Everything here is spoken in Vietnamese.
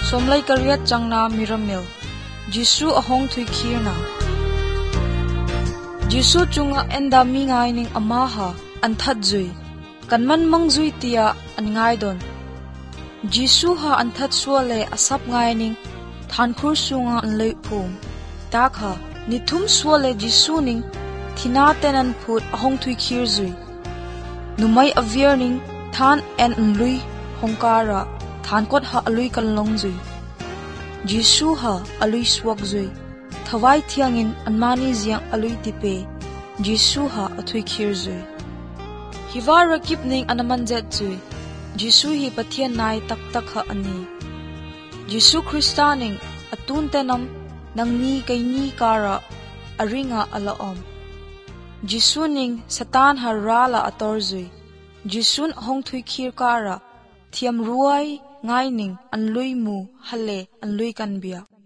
somlai kariat changna miramil Jisu ahong thui khirna Jisu chunga endami ngai ning amaha anthat zui kanman mangjui tia an ngai don Jisu ha anthat suale asap ngai ning thankhur sunga an lei phum takha nithum suale Jisu ning thina tenan phut ahong thui khir zui numai avier ning than en lui hongkara than kot ha alui kan long zui Jisu ha alui swak zui thawai thiangin anmani ziang alui tipe Jisu ha athui khir zui hiwa rakip ning anaman jet zui Jisu hi pathian nai tak tak ha ani Jisu Kristaning atun tenam nangni kaini kara aringa alaom Jisu ning satan ha rala ator zui Jisun hong thui khir kara thiam ruai ngai ning an lui mu hale an lui kan bia